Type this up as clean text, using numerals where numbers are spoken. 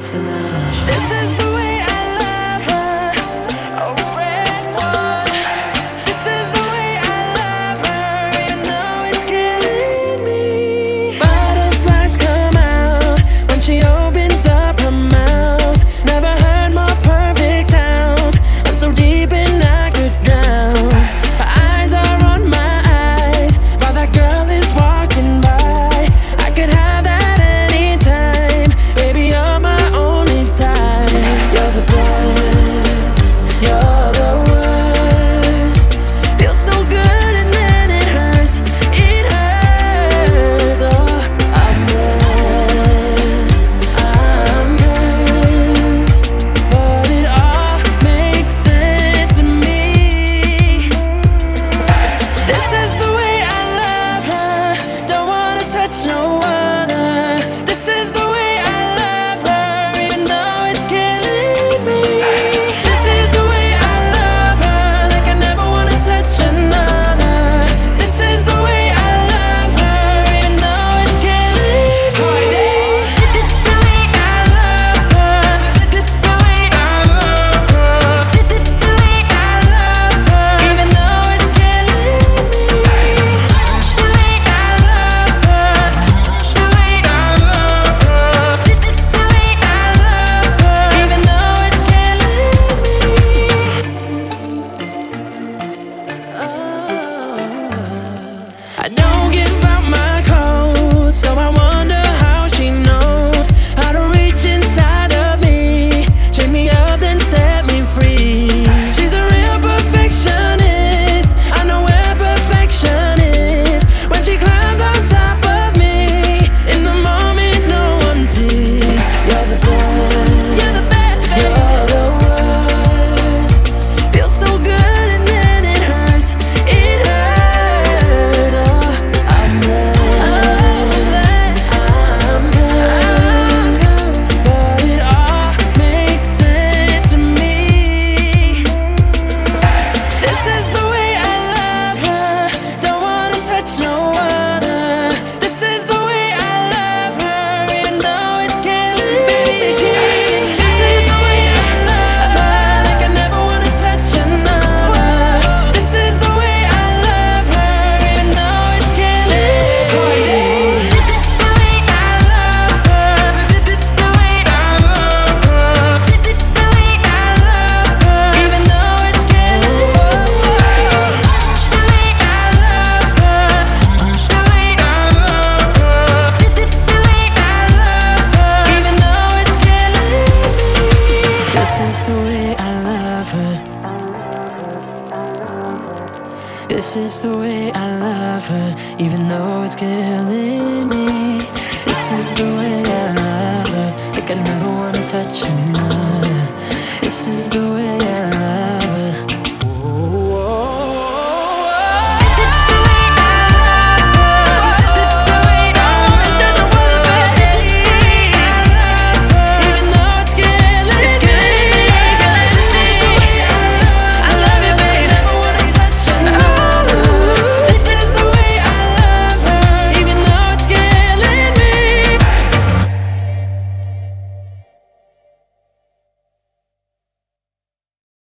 the love. This is the way I love her. A red one. This is the way I love her. You know it's killing me. Butterflies come out when she opens up her mouth. Never heard more perfect sounds. I'm so deep and I could drown. Her eyes are on my eyes while that girl is walking by. I could have that anytime. Baby, you're my only time. You're the best. You're the worst. Feels so good and then it hurts. It hurts. Oh, I'm blessed. I'm cursed. But it all makes sense to me. This is the way I love her. Don't wanna touch no other. This is the way I love her, even though it's killing me. This is the way I love her, like I never wanna touch another. This is the way I love her, even though it's killing me. This is the way I love her. This is the way I love her. This is the way I love her, even though it's killing me. The way I love her. The way I love her. This is the way I love her, even though it's killing me. I don't give out my code, so I wonder how she knows how to reach inside of me, shake me up then set me free. She's a real perfectionist. I know where perfection is. When she climbs on top of me, in the moments no one sees. You're the best. You're the best. You're the worst. Feels so good and then it hurts. It hurts. Oh, I'm blessed. I'm cursed. But it all makes sense to me. This is the way I love her. Don't wanna touch no other. This is the way I love her, even though it's killing me. This is the way I love her, like I never wanna touch another. This is the way I love her, even though it's killing me. This is the way I love her. This is the way I love her. This is the way I love her, even though it's killing me. The way I love her. The way I love her. This is the way I love her, even though it's killing me. This is the way I love her. This is the way I love her, even though it's killing me. This is the way I love her, like I never wanna touch another. This is the way I